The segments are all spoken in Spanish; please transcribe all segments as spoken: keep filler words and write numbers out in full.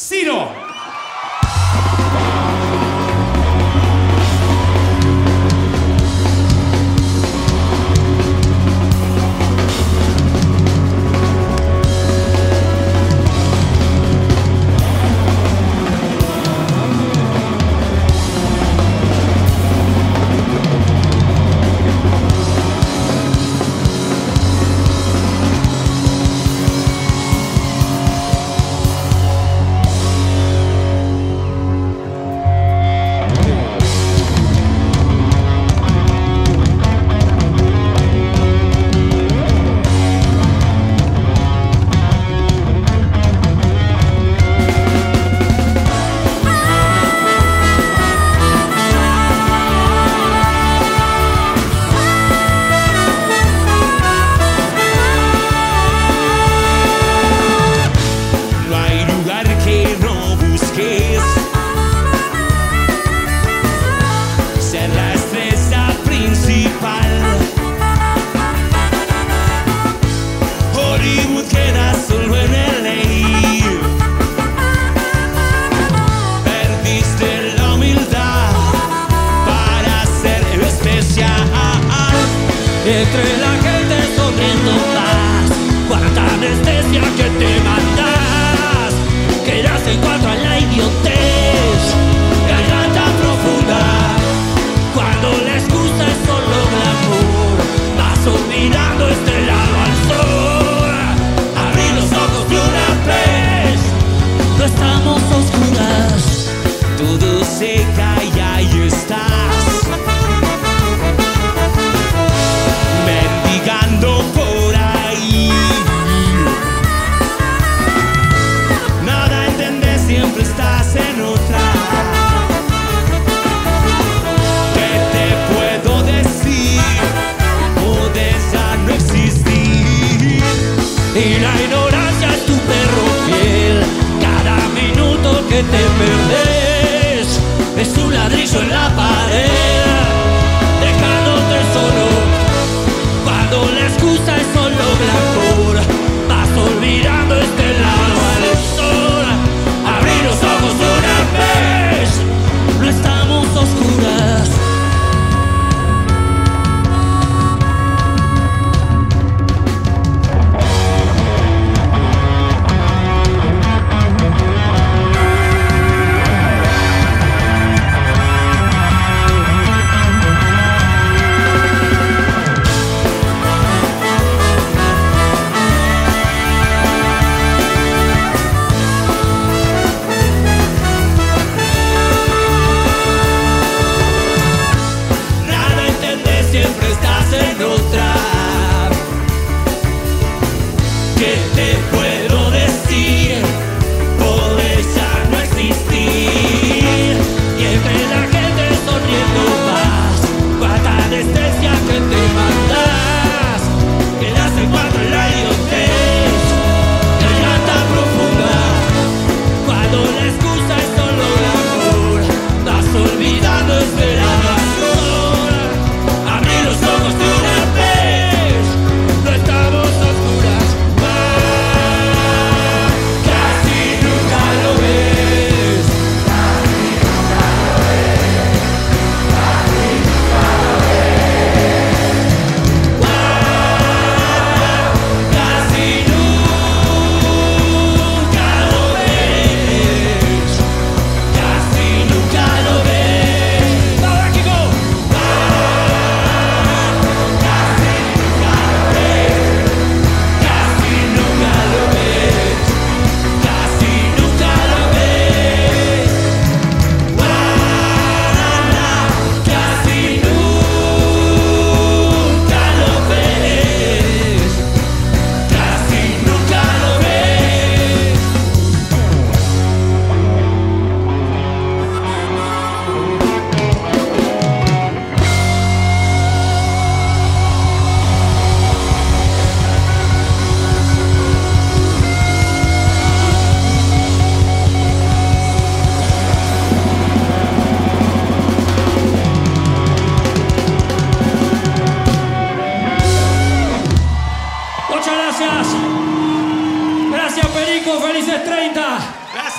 Ciro. Entre la gente sonriendo más, cuánta anestesia que te mandas, quedas en cuanto a la idiotez, garganta profunda, cuando la excusa es solo glamour, vas olvidando este lado al sol, abrí los ojos de una vez, no estamos a oscuras, todo se cae y ahí estás. Ven,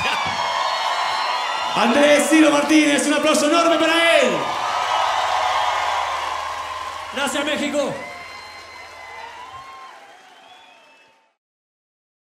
Gracias. Andrés Ciro Martínez, un aplauso enorme para él. Gracias, México.